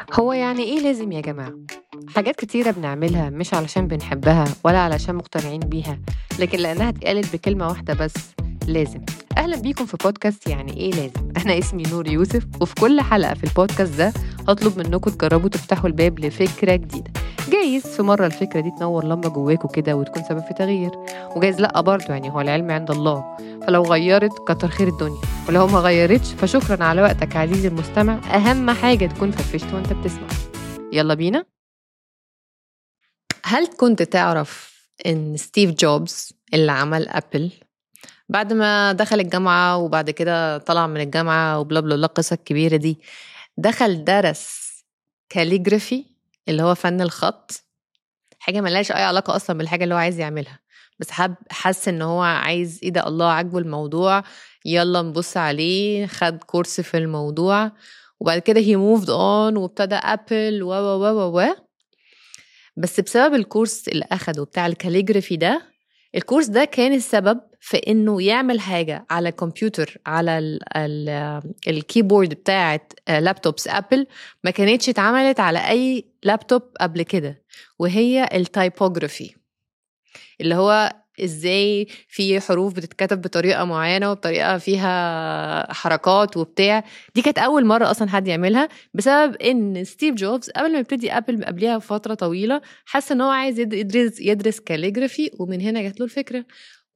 هو يعني إيه لازم يا جماعة؟ حاجات كتيرة بنعملها مش علشان بنحبها ولا علشان مقتنعين بيها، لكن لأنها اتقالت بكلمة واحدة بس: لازم. أهلا بيكم في بودكاست يعني إيه لازم. أنا اسمي نور يوسف، وفي كل حلقة في البودكاست ده هطلب منكم تجربوا تفتحوا الباب لفكرة جديدة. جايز في مرة الفكرة دي تنور لمبة جواكوا كده وتكون سبب في تغيير، وجايز لأ برضه، يعني هو العلم عند الله. فلو غيرت كتر خير الدنيا، ولو ما غيرتش فشكرا على وقتك عزيزي المستمع. أهم حاجة تكون فرفشت وانت بتسمع. يلا بينا. هل كنت تعرف ان ستيف جوبز اللي عمل ابل بعد ما دخل الجامعة وبعد كده طلع من الجامعة وبلا بلا بلا القصة الكبيرة دي، دخل درس كاليجرافي اللي هو فن الخط؟ حاجة ملهاش أي علاقة أصلا بالحاجة اللي هو عايز يعملها، بس حس إن هو عايز إيه ده، الله عجبه الموضوع، يلا نبص عليه. خد كورس في الموضوع وبعد كده he moved on وابتدى أبل و بس بسبب الكورس اللي أخده بتاع الكاليجرافي ده، الكورس ده كان السبب في إنه يعمل حاجة على الكمبيوتر، على الكيبورد بتاعت لابتوبس أبل ما كانتش اتعملت على أي لابتوب قبل كده، وهي التايبوغرافي، اللي هو ازاي في حروف بتتكتب بطريقة معينة وبطريقة فيها حركات وبتاع. دي كانت أول مرة أصلا حد يعملها، بسبب إن ستيف جوبز قبل ما يبتدي أبل قبلها بفترة طويلة حس إن هو عايز يدرس كاليجرافي، ومن هنا جات له الفكرة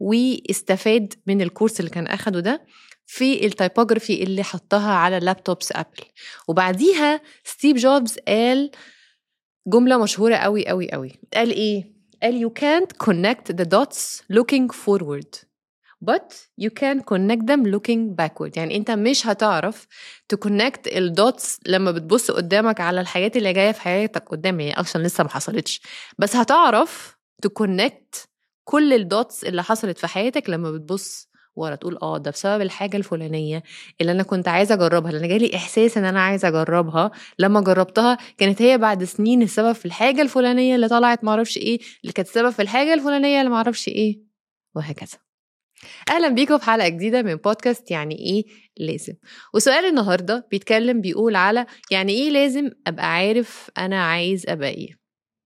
واستفاد من الكورس اللي كان أخده ده في التايبوغرافي اللي حطها على لابتوبس أبل. وبعديها ستيف جوبز قال جملة مشهورة قوي قوي قوي. قال إيه؟ قال you can't connect the dots looking forward but you can connect them looking backward. يعني انت مش هتعرف تكونكت الدوتس لما بتبص قدامك على الحاجات اللي جاية في حياتك قدام، هي اصلا لسه ما حصلتش، بس هتعرف تكونكت كل الدوتس اللي حصلت في حياتك لما بتبص ورا، تقول ده بسبب الحاجة الفلانية اللي انا كنت عايزة اجربها، اللي انا جالي احساس ان انا عايزة اجربها، لما جربتها كانت هي بعد سنين السبب في الحاجة الفلانية اللي طلعت معرفش ايه، اللي كانت السبب في الحاجة الفلانية اللي معرفش ايه، وهكذا. اهلا بيكم في حلقة جديدة من بودكاست يعني ايه لازم. وسؤال النهاردة بيقول على يعني ايه لازم ابقى عارف انا عايز ابقى ايه.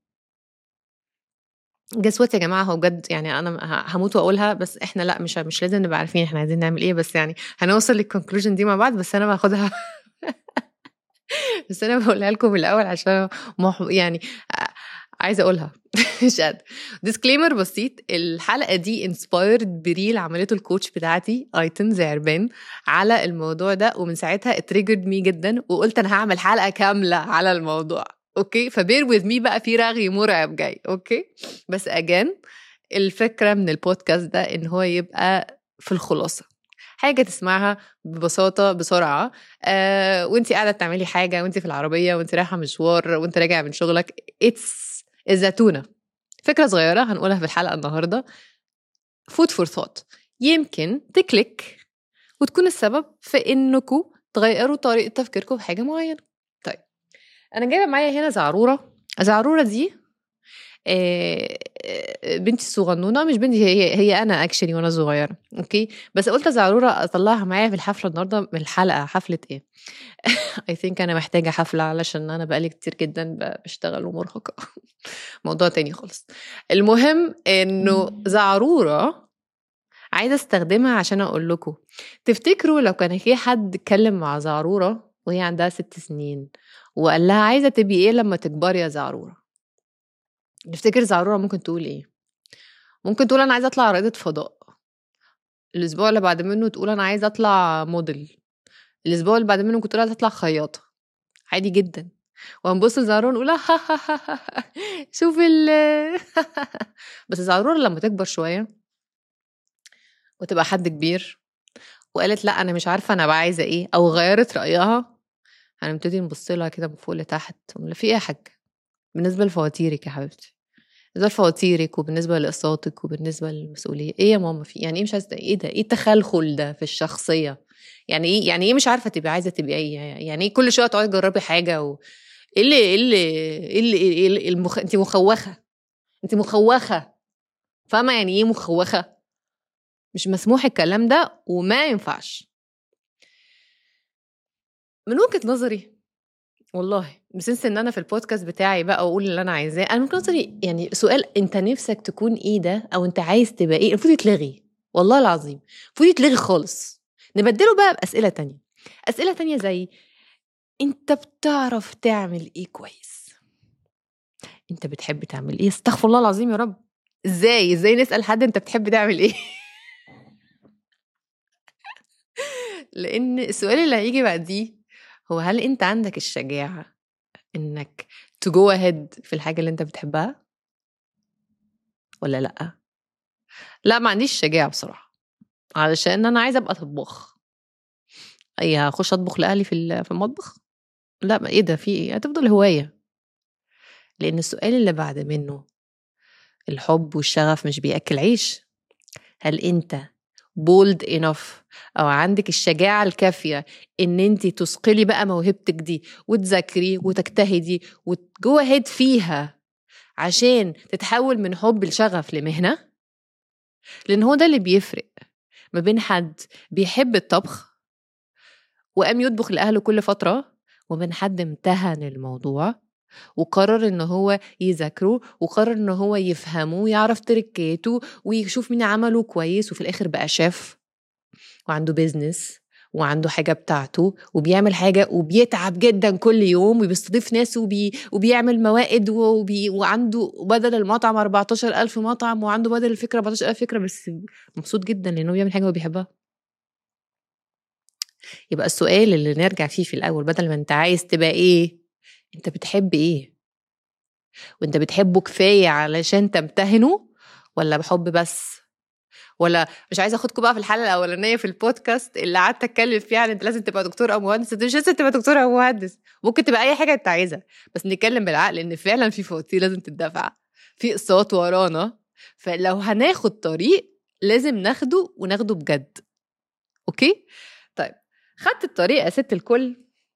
جسوت يا جماعة، هو بجد يعني انا هموت واقولها، بس احنا لا مش لازم نبقى عارفين احنا عايزين نعمل ايه، بس يعني هنوصل للكونكلوجن دي مع بعض، بس انا باخدها بس انا بقولها لكم الاول عشان يعني عايزه اقولها مش قادر. ديسكليمر بسيط: الحلقه دي انسبايرد بريل عملته الكوتش بتاعتي ايتن زعربان على الموضوع ده، ومن ساعتها اتريجرد مي جدا، وقلت انا هعمل حلقه كامله على الموضوع. اوكي، فبير وذ مي بقى، في رغي مرعب جاي. اوكي، بس اجان الفكره من البودكاست ده ان هو يبقى في الخلاصه حاجة تسمعها ببساطة بسرعة، وانتي قاعدة بتعملي حاجة، وانتي في العربية، وانتي رايحة مشوار، وانتي راجعة من شغلك. الزتونة فكرة صغيرة هنقولها في الحلقة النهاردة، food for thought، يمكن تكليك وتكون السبب في انكم تغيروا طريقة تفكيركم في حاجة معينة. طيب، انا جايبة معايا هنا زعرورة دي بنتي الصغنونه، مش بنتي، هي انا اكشلي وانا صغيره. اوكي، بس قلت زعروره اطلعها معايا في الحفله النهارده. من الحلقه حفله ايه؟ اي ثينك انا محتاجه حفله علشان انا بقالي كتير جدا بشتغل ومرهقه موضوع تاني خالص. المهم انه زعروره عايزه استخدمها عشان اقول لكم، تفتكروا لو كان في حد اتكلم مع زعروره وهي عندها 6 سنين وقال لها عايزه تبقي ايه لما تكبري يا زعروره، تفتكر زعروره ممكن تقول ايه؟ ممكن تقول انا عايزه اطلع رائده فضاء. الاسبوع اللي بعد منه تقول انا عايزه اطلع موديل. الاسبوع اللي بعد منه كنت تقول عايزه اطلع خياطه. عادي جدا. وهنبص لزعرور نقول شوف بس زعرور لما تكبر شويه وتبقى حد كبير وقالت لا انا مش عارفه انا بقى عايزه ايه، او غيرت رايها، هنبتدي نبص لها كده من فوق لتحت ونقول في ايه يا حاجه؟ بالنسبه لفواتيرك يا حبيبتي، بالنسبه لفواتيرك وبالنسبه لاقساطك وبالنسبه للمسؤوليه، ايه يا ماما في يعني ايه مش عايزه ايه ده؟ ايه التخلخل ده في الشخصيه؟ يعني ايه مش عارفه تبقي عايزه تبقي ايه؟ يعني ايه كل شويه تقعدي تجربي حاجه ايه انت مخوخه، انت مخوخه، فاهمه يعني ايه مخوخه؟ مش مسموح الكلام ده وما ينفعش. من وجهه نظري والله بسنس ان انا في البودكاست بتاعي بقى واقول اللي انا عايزاه. انا ممكن نظري يعني سؤال انت نفسك تكون ايه ده او انت عايز تبقى ايه المفروض يتلغي، والله العظيم المفروض يتلغي خالص. نبدله بقى باسئله تانية، اسئله تانية زي انت بتعرف تعمل ايه كويس، انت بتحب تعمل ايه. استغفر الله العظيم يا رب، ازاي نسال حد انت بتحب تعمل ايه؟ لان السؤال اللي هيجي بعديه هو هل انت عندك الشجاعه انك to go ahead في الحاجه اللي انت بتحبها ولا لا؟ لا ما عنديش شجاعه بصراحه، علشان انا عايزه ابقى طباخ. اي هخش اطبخ لاهلي في المطبخ؟ لا، ما ايه ده، في ايه، هتفضل هوايه. لان السؤال اللي بعد منه الحب والشغف مش بياكل عيش. هل انت bold enough او عندك الشجاعه الكافيه ان انت تثقلي بقى موهبتك دي وتذاكري وتجتهدي وتجو ahead فيها عشان تتحول من حب لشغف لمهنه؟ لان هو ده اللي بيفرق ما بين حد بيحب الطبخ وقام يطبخ لأهله كل فترة، ومن حد امتهن الموضوع وقرر ان هو يذاكره وقرر ان هو يفهمه ويعرف تركاته ويشوف مين عمله كويس، وفي الاخر بقى شيف وعنده بيزنس وعنده حاجة بتاعته وبيعمل حاجة وبيتعب جدا كل يوم وبيستضيف ناس وبيعمل موائد وعنده بدل المطعم 14,000 مطعم وعنده بدل الفكرة 14,000 فكرة، بس مبسوط جدا لأنه بيعمل حاجة هو بيحبها. يبقى السؤال اللي نرجع فيه في الأول، بدل ما انت عايز تبقى ايه، انت بتحب ايه؟ وانت بتحبه كفاية علشان تمتهنه ولا بحب بس؟ ولا مش عايزه اخدكم بقى في الحلقه الاولانيه في البودكاست اللي قعدت اتكلم فيها عن انت لازم تبقى دكتور او مهندس. انت مش لازم تبقى دكتور او مهندس، ممكن تبقى اي حاجه انت عايزها، بس نتكلم بالعقل ان فعلا في فواتير لازم تدفع، في اقساط ورانا. فلو هناخد طريق لازم ناخده بجد. اوكي طيب، خدت الطريق يا ست الكل،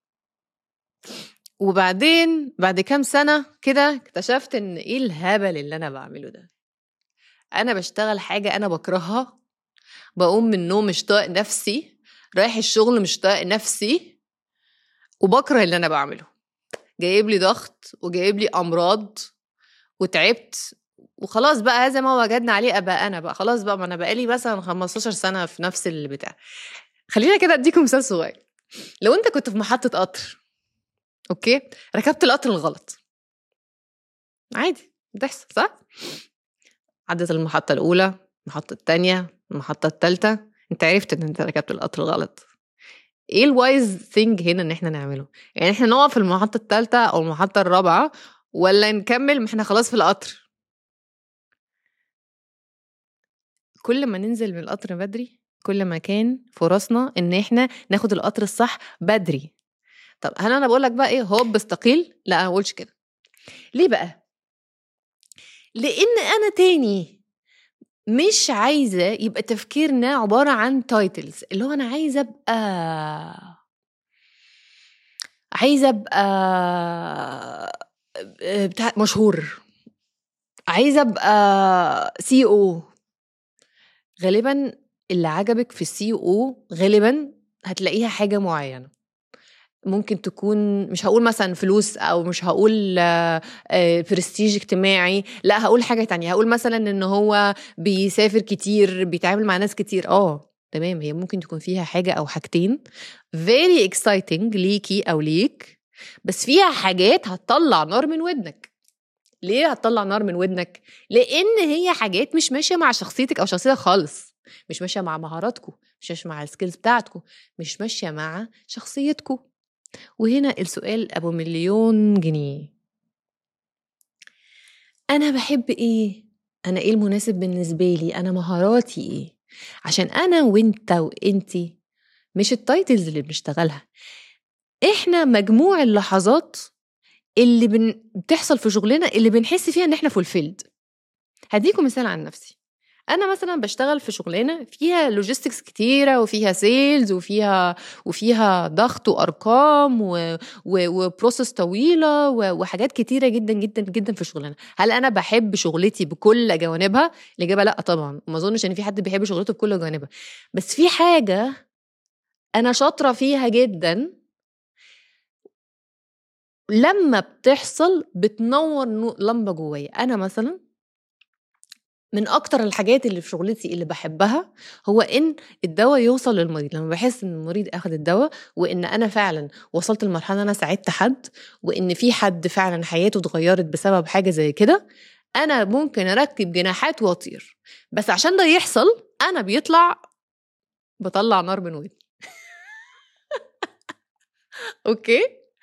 وبعدين بعد كام سنه كده اكتشفت ان ايه الهبل اللي انا بعمله ده. انا بشتغل حاجه انا بكرهها، بقوم من النوم مش طايق نفسي، رايح الشغل مش طايق نفسي، وبكره اللي انا بعمله، جايب لي ضغط وجايب لي امراض وتعبت. وخلاص بقى هذا ما وجدنا عليه اباءنا بقى، خلاص بقى ما انا بقالي مثلا 15 سنه في نفس البتاع. خلينا كده اديكم مثال صغير. لو انت كنت في محطه قطر، اوكي، ركبت القطر الغلط، عادي بتحصل صح؟ عدت المحطه الاولى، المحطه الثانيه، المحطه الثالثه، انت عرفت ان انت ركبت القطر الغلط. ايه الوايز ثينج هنا ان احنا نعمله؟ يعني احنا نقف في المحطة الثالثة او المحطة الرابعة ولا نكمل؟ ما احنا خلاص في القطر. كل ما ننزل من القطر بدري كل ما كان فرصنا ان احنا ناخد القطر الصح بدري. طب هل انا بقولك بقى ايه هوب استقيل؟ لا انا بقولش كده. ليه بقى؟ لان انا تاني مش عايزة يبقى تفكيرنا عبارة عن تايتلز، اللي هو انا عايزة ابقى بتاع مشهور، عايزة ابقى سي او. غالبا اللي عجبك في السي او غالبا هتلاقيها حاجة معينة، ممكن تكون مش هقول مثلا فلوس او مش هقول برستيج اجتماعي، لا هقول حاجة تانية. هقول مثلا ان هو بيسافر كتير، بيتعامل مع ناس كتير. تمام، هي ممكن تكون فيها حاجة او حاجتين very exciting ليكي او ليك، بس فيها حاجات هتطلع نار من ودنك. ليه هتطلع نار من ودنك؟ لان هي حاجات مش ماشيه مع شخصيتك او شخصيتك خالص، مش ماشيه مع مهاراتكم، مش ماشيه مع السكيلز بتاعتكم، مش ماشيه مع شخصيتكم. وهنا السؤال ابو مليون جنيه، انا بحب ايه؟ انا ايه المناسب بالنسبه لي؟ انا مهاراتي ايه؟ عشان انا وانت وانتي مش التايتلز اللي بنشتغلها، احنا مجموع اللحظات اللي بتحصل في شغلنا اللي بنحس فيها ان احنا فولفيلد. هديكم مثال عن نفسي. انا مثلا بشتغل في شغلانه فيها لوجيستكس كتيره وفيها سيلز وفيها ضغط وارقام وبروسس طويله وحاجات كتيره جدا جدا جدا في شغلانه. هل انا بحب شغلتي بكل جوانبها؟ الاجابه لا طبعا، وما اظنش ان في حد بيحب شغلته بكل جوانبها، بس في حاجه انا شاطره فيها جدا لما بتحصل بتنور لمبة جوايا. أنا مثلا من أكتر الحاجات اللي في شغلتي اللي بحبها هو إن الدواء يوصل للمريض. لما بحس إن المريض أخذ الدواء وإن أنا فعلا وصلت لمرحلة أنا ساعدت حد وإن في حد فعلا حياته اتغيرت بسبب حاجة زي كده، أنا ممكن أركب جناحات وأطير. بس عشان ده يحصل أنا بطلع نار من ودني. أوكي،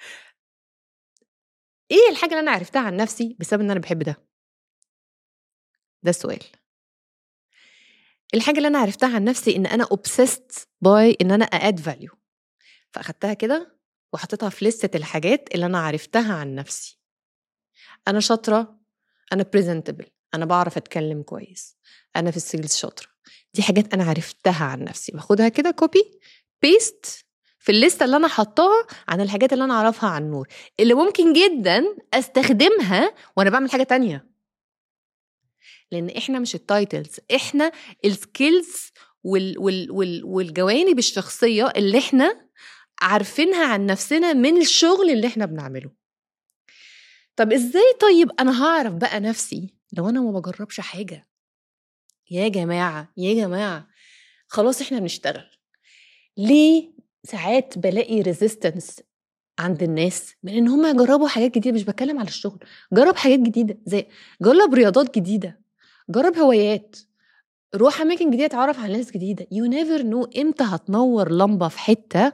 إيه الحاجة اللي أنا عرفتها عن نفسي بسبب إن أنا بحب ده؟ ده السؤال. الحاجة اللي أنا عرفتها عن نفسي إن أنا obsessed by إن أنا أد value، فأخدتها كده وحطيتها في لستة الحاجات اللي أنا عرفتها عن نفسي. أنا شاطرة، أنا presentable، أنا بعرف أتكلم كويس، أنا في السيلز شاطرة. دي حاجات أنا عرفتها عن نفسي، باخدها كده كوبي بيست في الليستة اللي أنا حطاها عن الحاجات اللي أنا أعرفها عن نور، اللي ممكن جدا أستخدمها وأنا بعمل حاجة تانية. لأن إحنا مش التايتلز، إحنا السكيلز والجوانب الشخصية اللي إحنا عارفينها عن نفسنا من الشغل اللي إحنا بنعمله. طب إزاي طيب أنا هعرف بقى نفسي لو أنا ما بجربش حاجة؟ يا جماعة خلاص إحنا بنشتغل ليه ساعات بلاقي ريزيستنس عند الناس من إن هم يجربوا حاجات جديدة؟ مش بتكلم على الشغل، جرب حاجات جديدة، زي جرب رياضات جديدة، جرب هوايات، روح أماكن جديدة، تعرف على ناس جديدة. you never know إمتى هتنور لمبة في حتة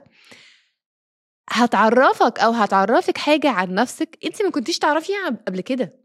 هتعرفك أو هتعرفك حاجة عن نفسك أنت ما كنتيش تعرفيها قبل كده.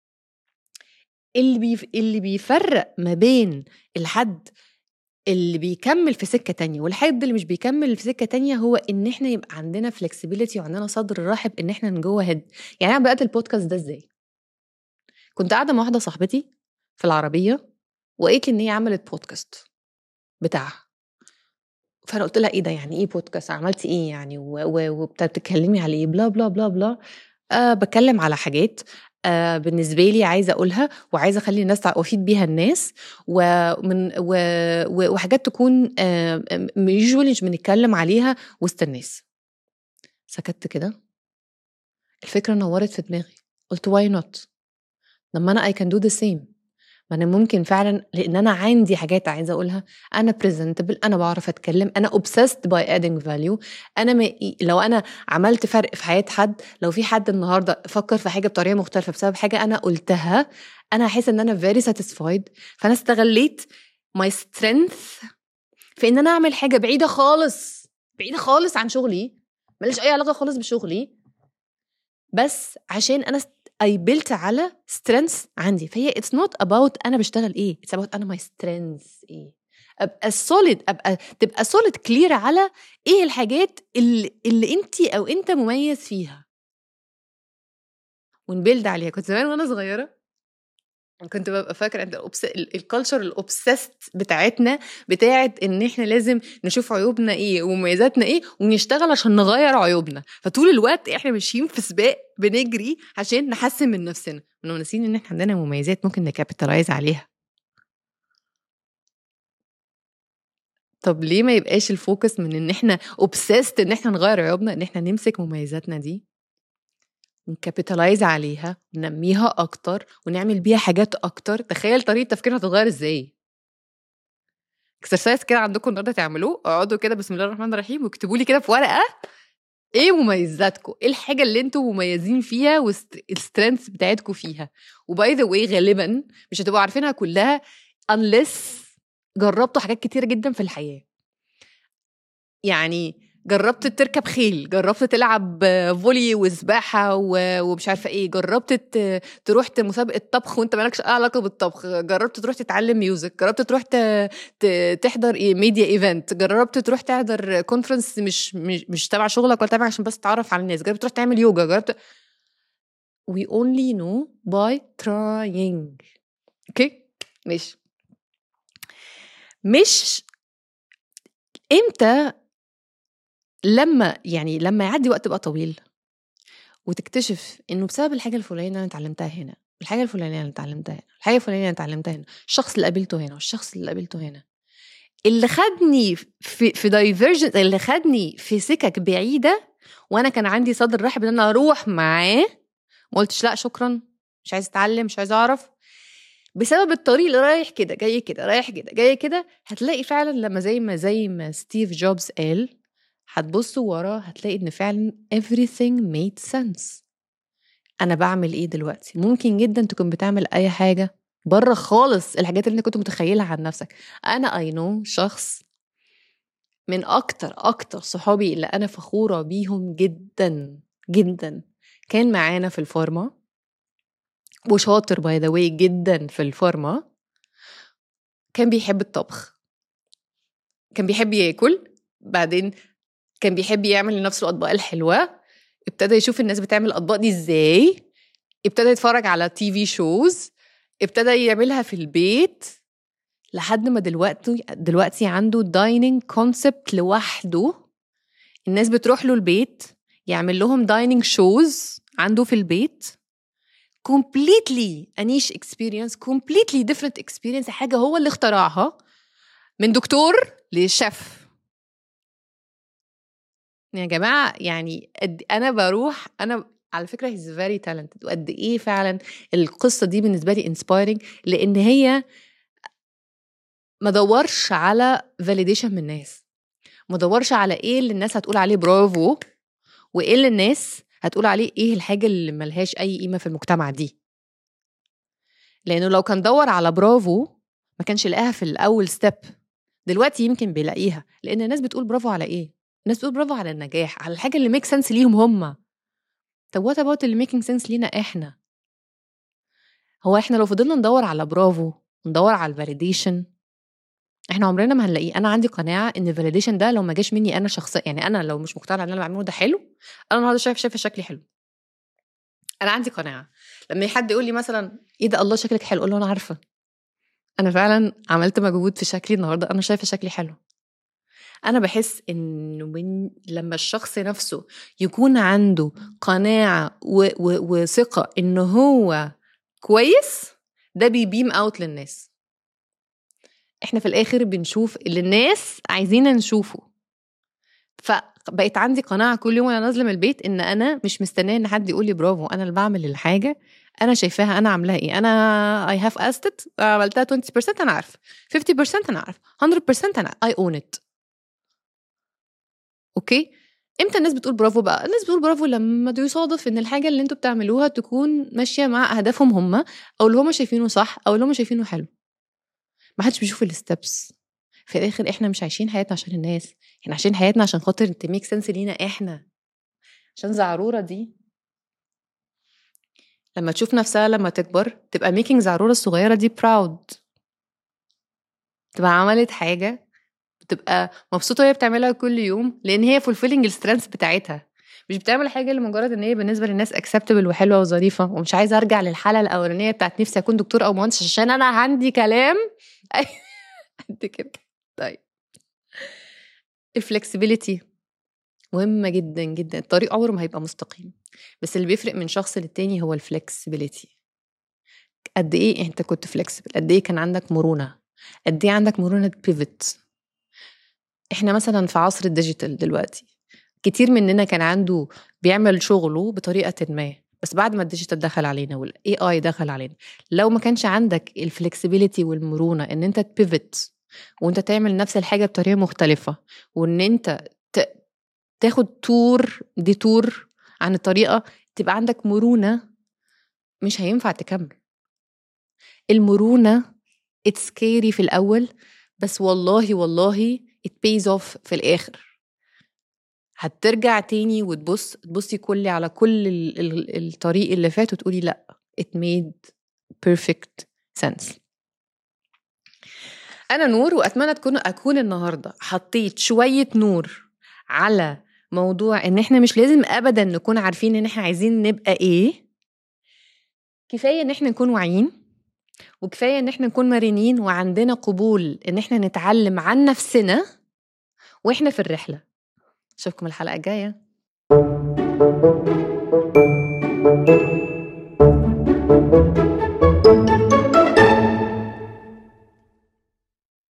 اللي بيفرق ما بين الحد اللي بيكمل في سكة تانية والحد اللي مش بيكمل في سكة تانية هو إن إحنا يبقى عندنا flexibility وعندنا صدر رحب إن إحنا نجوه هيد. يعني أنا بدأت البودكاست ده إزاي؟ كنت قاعدة مع واحدة صاحبتي في العربية وقالت لي إن هي عملت بودكاست بتاعها، فانا قلت لها ايه ده؟ يعني ايه بودكاست؟ عملتي ايه يعني؟ وبتتكلمي على ايه؟ بلا بلا بلا بلا. بتكلم على حاجات بالنسبه لي عايزه اقولها وعايزه اخلي الناس وافيد بيها الناس وحاجات تكون يوجوالي مش بنتكلم عليها وسط الناس. سكت كده، الفكره نورت في دماغي، قلت واي نوت؟ لما انا I can do the same. ما أنا ممكن فعلا لأن أنا عندي حاجات عايزة أقولها، أنا presentable، أنا بعرف أتكلم، أنا obsessed by adding value. لو أنا عملت فرق في حياة حد، لو في حد النهاردة فكر في حاجة بطريقة مختلفة بسبب حاجة أنا قلتها، أنا هحس إن أنا very satisfied. فأنا استغليت my strength في إن أنا أعمل حاجة بعيدة خالص عن شغلي، مليش أي علاقة خالص بشغلي، بس عشان أنا I built على strengths عندي. فهي it's not about أنا بشتغل إيه، it's about أنا my strengths إيه. أبقى solid، تبقى solid clear على إيه الحاجات اللي أنتي أو أنت مميز فيها ونبيلد عليها. كنت زمان وأنا صغيرة كنت ببقى فاكرة أن الكالتشر الأوبسست بتاعتنا بتاعت إن إحنا لازم نشوف عيوبنا إيه ومميزاتنا إيه ونشتغل عشان نغير عيوبنا. فطول الوقت إحنا ماشيين في سباق بنجري عشان نحسن من نفسنا، ونسين إن إحنا عندنا مميزات ممكن نكابيتالايز عليها. طب ليه ما يبقاش الفوكس من إن إحنا أوبسست إن إحنا نغير عيوبنا، إن إحنا نمسك مميزاتنا دي نكابيتالايز عليها وننميها أكتر ونعمل بيها حاجات أكتر. تخيل طريقة تفكيرنا هتتغير إزاي. اكسرسايز كده عندكم النهارده تعملوه، اقعدوا كده بسم الله الرحمن الرحيم واكتبوا لي كده في ورقه ايه مميزاتكم، ايه الحاجه اللي انتم مميزين فيها والسترينث بتاعتكم فيها. وباي ذا واي غالبا مش هتبقوا عارفينها كلها unless جربتوا حاجات كتيره جدا في الحياه. يعني جربت تركب خيل، جربت تلعب فولي وسباحة ومش عارفة ايه، جربت تروح مسابقة طبخ وانت مالكش علاقة بالطبخ، جربت تروح تتعلم ميوزك، جربت تروح تحضر ميديا ايفنت، جربت تروح تحضر كونفرنس مش تبع شغلك ولا تبع عشان بس تعرف على الناس، جربت تروح تعمل يوجا، جربت. we only know by trying. اوكي مش امتى لما يعدي وقت بقى طويل وتكتشف انه بسبب الحاجه الفلانيه انا اتعلمتها هنا، الحاجه الفلانيه انا اتعلمتها هنا، الحاجه الفلانيه انا اتعلمتها هنا، الشخص اللي قابلته هنا والشخص اللي قابلته هنا، اللي خدني في دايفرجن، اللي خدني في سكك بعيده وانا كان عندي صدر رحب ان انا اروح معاه، ما قلتش لا شكرا، مش عايز اتعلم، مش عايز اعرف، بسبب الطريق اللي رايح كده جاي كده رايح كده جاي كده. هتلاقي فعلا لما زي ما ستيف جوبز قال، هتبصوا وراه هتلاقي ان فعلا everything made sense. انا بعمل ايه دلوقتي؟ ممكن جدا تكون بتعمل اي حاجه بره خالص الحاجات اللي انت كنت متخيلها عن نفسك. انا I know شخص من اكتر صحابي اللي انا فخوره بيهم جدا جدا، كان معانا في الفارما وشاطر باي ذا واي جدا في الفارما، كان بيحب الطبخ، كان بيحب ياكل، بعدين كان بيحب يعمل لنفسه الأطباق الحلوة، ابتدى يشوف الناس بتعمل الأطباق دي ازاي، ابتدى يتفرج على تي في شوز، ابتدى يعملها في البيت، لحد ما دلوقتي عنده دايننج كونسبت لوحده. الناس بتروح له البيت يعمل لهم دايننج شوز عنده في البيت. completely a niche experience, completely different experience، حاجة هو اللي اخترعها، من دكتور لشيف. يا جماعة يعني أنا بروح، أنا على فكرة he's very talented، وقد إيه فعلا القصة دي بالنسبة لي inspiring، لأن هي ما دورش على validation من الناس، ما دورش على إيه اللي الناس هتقول عليه برافو، وإيه اللي الناس هتقول عليه إيه الحاجة اللي ملهاش أي قيمة في المجتمع دي. لأنه لو كان دور على برافو ما كانش لقاها في الأول ستيب. دلوقتي يمكن بيلاقيها، لأن الناس بتقول برافو على إيه؟ الناس بتقول برافو على النجاح، على الحاجة اللي ميك سنس ليهم هم. طب what about اللي ميكينج سنس لينا إحنا؟ هو إحنا لو فضلنا ندور على برافو، ندور على الفاليديشن، إحنا عمرنا ما هنلاقيه. أنا عندي قناعة إن الفاليديشن ده لو ما جاش مني أنا شخصيا، يعني أنا لو مش مقتنعة إن أنا بعمله ده حلو، أنا النهارده شايفة شكلي حلو. أنا عندي قناعة لما حد يقول لي مثلا إيه ده الله شكلك حلو، أقول له أنا عارفة، أنا فعلا عملت مجهود في شكلي النهارده، أنا شايفة شكلي حلو. أنا بحس إنه لما الشخص نفسه يكون عنده قناعة وثقة إنه هو كويس، ده بيبيم أوت للناس. إحنا في الآخر بنشوف اللي الناس عايزين نشوفه. فبقيت عندي قناعة كل يوم أنا نازلة من البيت إن أنا مش مستنية إن حد يقول لي برافو، أنا اللي بعمل الحاجة أنا شايفاها أنا عاملاها إيه. أنا I have asked it، عملتها 20%، أنا عارف 50%، أنا عارف 100%، أنا I own it. اوكي، امتى الناس بتقول برافو بقى؟ الناس بتقول برافو لما يصادف ان الحاجه اللي انتوا بتعملوها تكون ماشيه مع اهدافهم هم، او اللي هم شايفينه صح، او اللي هم شايفينه حلو. ما حدش بيشوف الستبس. في الاخر احنا مش عايشين حياتنا عشان الناس، احنا عايشين حياتنا عشان خاطر تميك سنس لينا احنا. عشان زعرورة دي لما تشوف نفسها لما تكبر تبقى ميكينج زعرورة الصغيرة دي براود، تبقى عملت حاجة بتبقى مبسوطة وهي بتعملها كل يوم، لأن هي fulfilling السترينث بتاعتها. مش بتعمل حاجة لمجرد ان هي بالنسبة للناس acceptable وحلوة وظريفة. ومش عايزة ارجع للحالة الأولانية بتاعت نفسي اكون دكتور او مهندس عشان انا عندي كلام قد كده. طيب الفلكسبيليتي مهمة جدا جدا. الطريق عمره ما هيبقى مستقيم، بس اللي بيفرق من شخص للتاني هو الفلكسبيليتي. قد ايه انت كنت فلكسبل، قد ايه كان عندك مرونة، قد ايه عندك مرونة بيفت. احنا مثلا في عصر الديجيتال دلوقتي كتير مننا كان عنده بيعمل شغله بطريقة ما، بس بعد ما الديجيتال دخل علينا والاي اي دخل علينا، لو ما كانش عندك الفلكسبيليتي والمرونة ان انت تبيفت وانت تعمل نفس الحاجة بطريقة مختلفة، وان انت تاخد ديتور عن الطريقة، تبقى عندك مرونة، مش هينفع تكمل. المرونة it's scary في الأول، بس والله it pays off في الآخر. هترجع تاني تبصي كلي على كل الطريق اللي فات وتقولي لأ it made perfect sense. أنا نور، وأتمنى أكون النهاردة حطيت شوية نور على موضوع إن إحنا مش لازم أبدا نكون عارفين إن إحنا عايزين نبقى إيه. كفاية إن إحنا نكون واعيين، وكفاية إن إحنا نكون مرنين وعندنا قبول إن إحنا نتعلم عن نفسنا وإحنا في الرحلة. أشوفكم الحلقة الجاية.